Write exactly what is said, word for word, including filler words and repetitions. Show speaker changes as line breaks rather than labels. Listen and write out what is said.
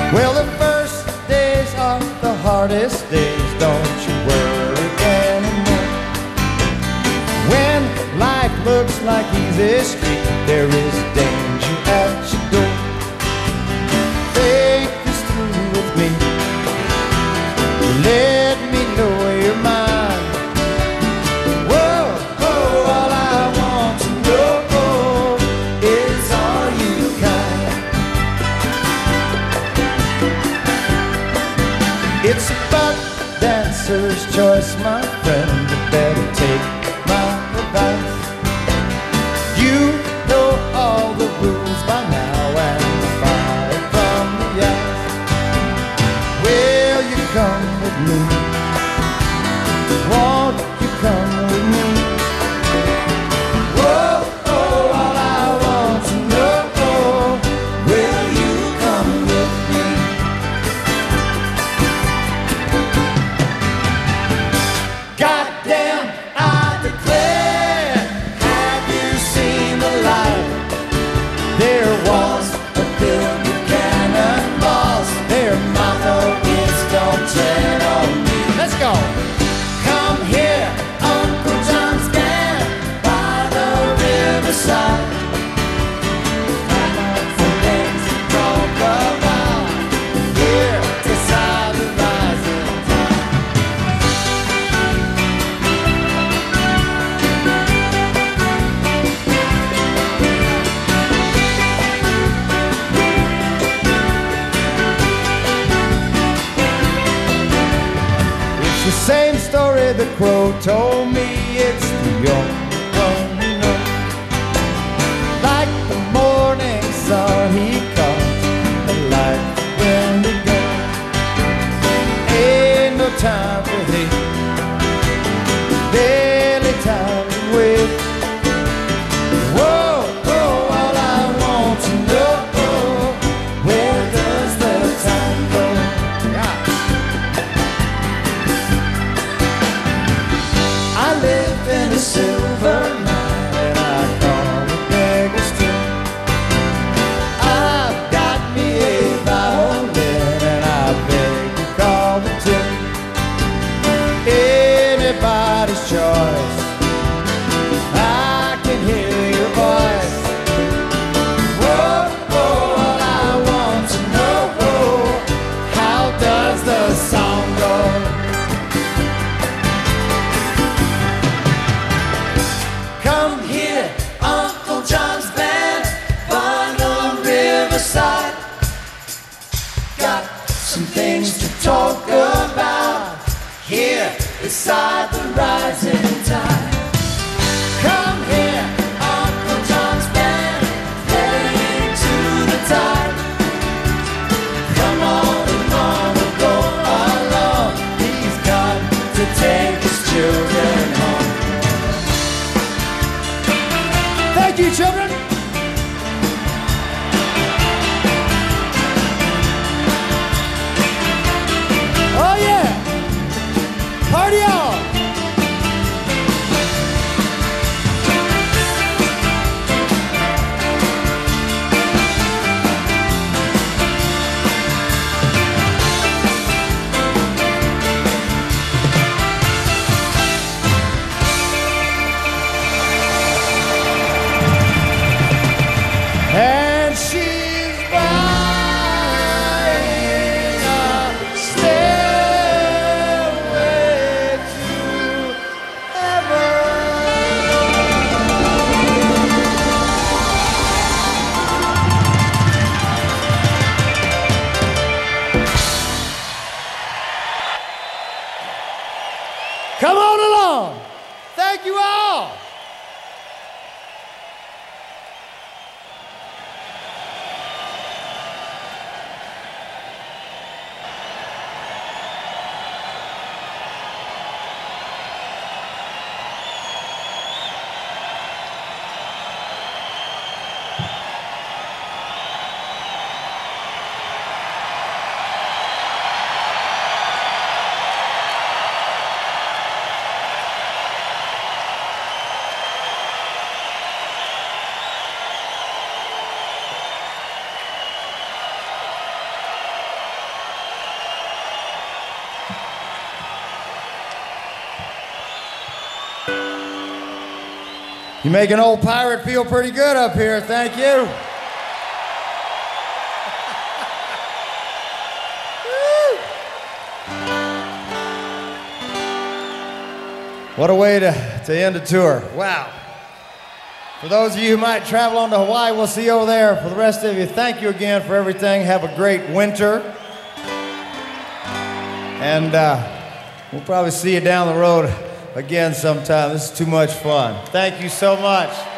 Well, the first days are the hardest days, don't you worry anymore. When life looks like easy street, there is danger at your door. Think this through with me, let me know your mind. Whoa, oh, all I want to know is, are you kind? It's about dancer's choice, my friend. You better take my advice. You know all the rules by now and the fire from the ice. Will you come with me? Won't you come with me? Whoa, oh, all I want to know, will you come with me? Goddamn, I declare, have you seen the light? There was a Bill Buchanan boss. Their motto is don't tread on me. Let's go. Come here, Uncle John's band by the riverside. Some things to talk about here beside the rising tide. It's the same story the crow told me. It's the only one you know. Like the morning sun, he comes, the light when we go. Ain't no time for hate, barely time to wait. Whoa, oh, all I want to know, where does the time go? Yeah. I live in a silver mine and I call it beggars too. I've got me a violin and I beg you call it too. Anybody's choice, I can hear your voice. Whoa, oh, all I want to know, how does the song go? Come here, Uncle John's band by the riverside. Got some things to talk about here beside the rising tide. Come here, Uncle John's band, playing to the tide. Come on along, we'll go along. He's got to take his children home. Thank you, children. Oh yeah, party on. And she's buying a stairway to come on along. Thank you all. You make an old pirate feel pretty good up here. Thank you. What a way to, to end a tour. Wow. For those of you who might travel on to Hawaii, we'll see you over there. For the rest of you, thank you again for everything. Have a great winter. And uh, we'll probably see you down the road again sometime. This is too much fun. Thank you so much.